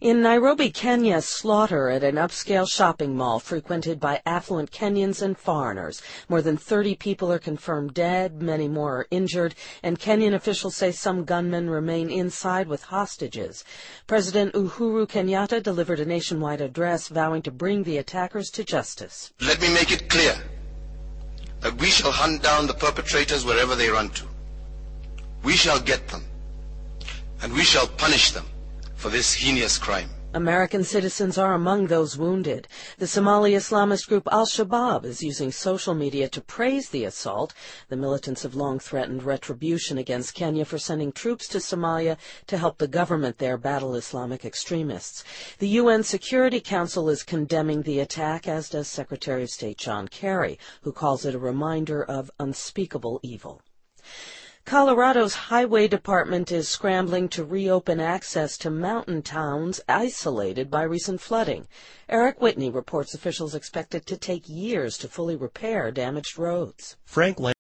In Nairobi, Kenya, slaughter at an upscale shopping mall frequented by affluent Kenyans and foreigners. More than 30 people are confirmed dead, many more are injured, and Kenyan officials say some gunmen remain inside with hostages. President Uhuru Kenyatta delivered a nationwide address vowing to bring the attackers to justice. Let me make it clear that we shall hunt down the perpetrators wherever they run to. We shall get them, and we shall punish them for this heinous crime. American citizens are among those wounded. The Somali Islamist group Al-Shabaab is using social media to praise the assault. The militants have long threatened retribution against Kenya for sending troops to Somalia to help the government there battle Islamic extremists. The UN Security Council is condemning the attack, as does Secretary of State John Kerry, who calls it a reminder of unspeakable evil. Colorado's Highway Department is scrambling to reopen access to mountain towns isolated by recent flooding. Eric Whitney reports officials expect it to take years to fully repair damaged roads. Frank